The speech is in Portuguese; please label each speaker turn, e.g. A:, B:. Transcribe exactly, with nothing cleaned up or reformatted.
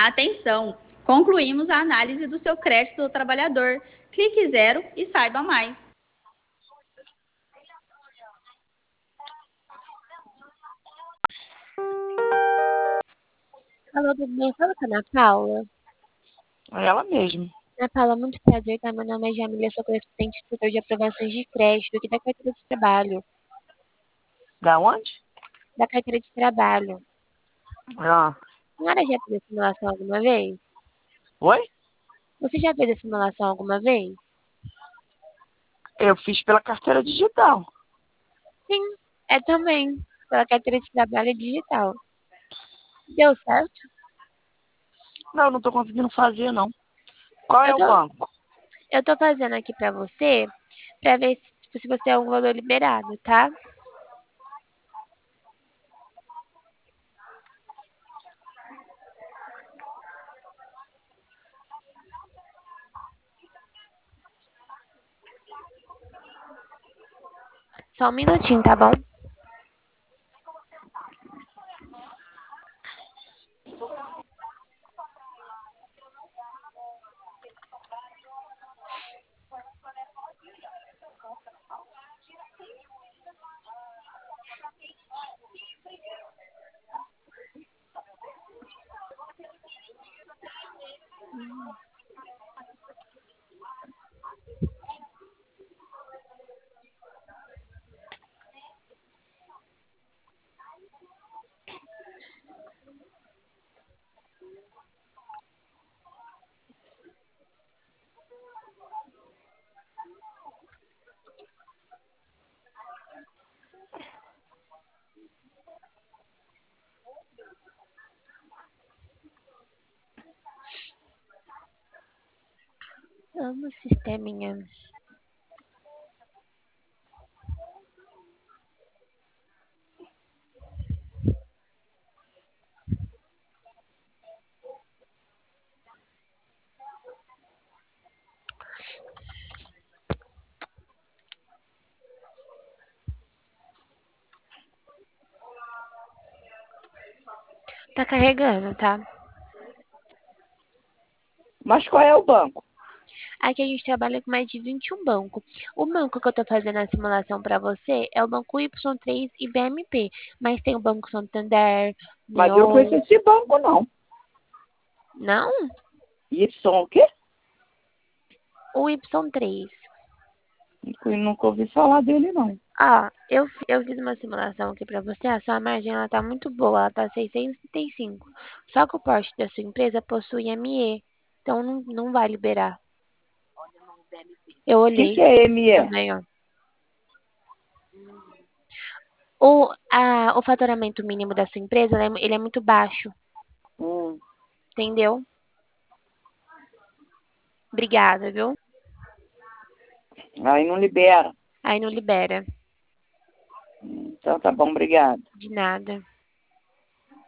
A: Atenção! Concluímos a análise do seu crédito do trabalhador. Clique zero e saiba mais.
B: Alô, tudo bem? Fala com a Ana Paula.
C: É ela mesma.
B: Ana Paula, muito prazer, tá? Meu nome é Jamília, sou correspondente do setor de aprovações de crédito aqui da carteira de trabalho.
C: Da onde?
B: Da carteira de trabalho.
C: Ah.
B: A senhora já fez a simulação alguma vez?
C: Oi?
B: Você já fez a simulação alguma vez?
C: Eu fiz pela carteira digital.
B: Sim, é também. Pela carteira de trabalho digital. Deu certo?
C: Não, não tô conseguindo fazer, não. Qual é
B: Eu
C: o
B: tô,
C: banco?
B: eu tô fazendo aqui pra você, pra ver se, se você tem algum valor liberado, tá? Só um minutinho, tá bom? Amo sisteminha. Tá carregando, tá?
C: Mas qual é o banco?
B: Aqui a gente trabalha com mais de vinte e um bancos. O banco que eu tô fazendo a simulação para você é o banco Y três e B M P, mas tem o Banco Santander,
C: Mas eu não conheço
B: Neon.
C: esse banco, não.
B: Não?
C: Y o quê?
B: O Y três.
C: Eu nunca ouvi falar dele, não.
B: Ó, eu, fi- eu fiz uma simulação aqui para você. A sua margem ela tá muito boa, ela tá seiscentos e trinta e cinco. Só que o porte da sua empresa possui M E, então não, não vai liberar. Eu
C: O que,
B: olhei
C: que é M E?
B: também, ó. O, a, o faturamento mínimo da sua empresa, ele é, ele é muito baixo,
C: Hum.
B: entendeu? Obrigada, viu?
C: Aí não libera.
B: Aí não libera.
C: Então tá bom, obrigado.
B: De nada.